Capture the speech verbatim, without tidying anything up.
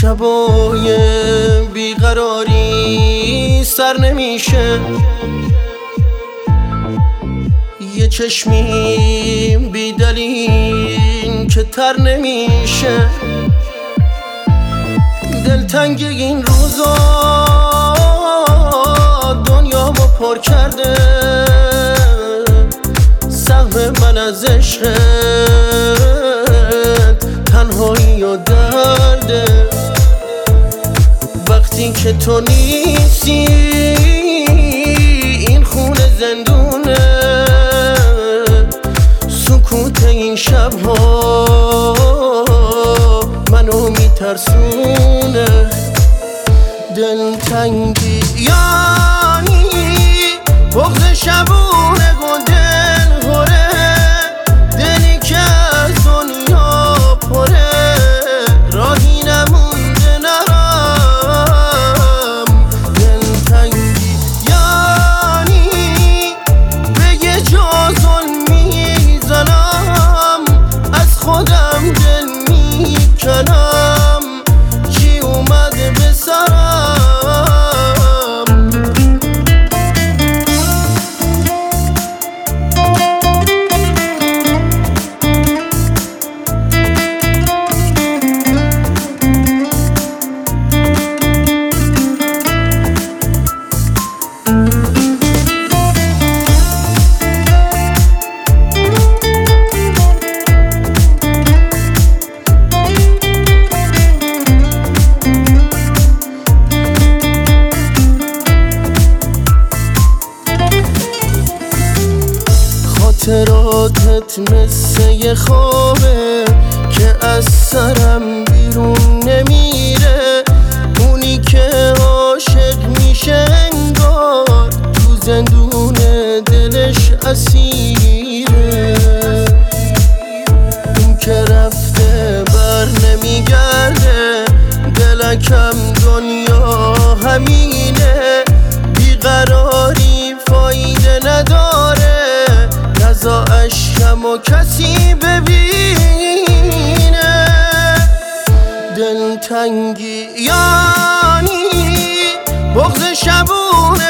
شبای بیقراری سر نمیشه، یه چشمیم بی دلیل که تر نمیشه. دلتنگ این روزا دنیامو پر کرده، سهم من از عشقت تنهایی و درده. وقتی که تو نیستی این خونه زندونه، سکوت این شبها منو میترسونه. دلتنگی یعنی بغض شبونه و دل هره، دلی که از دنیا پره، راهی نمونده نرم. دلتنگی یعنی به یه جا ظلم میزنم، از خودم دل میکنم، چی اومده به سرم. خاطراتت مثل یه خوابه که از سرم بیرون نمیره، اونی که عاشق میشه انگار تو زندون دلش اسیره. اون که رفته بر نمیگرده، دلکم دنیا همینه، بیقراری فایده نداره، نزا اشکم و کسی ببینه. دلتنگی یعنی بغض شبونه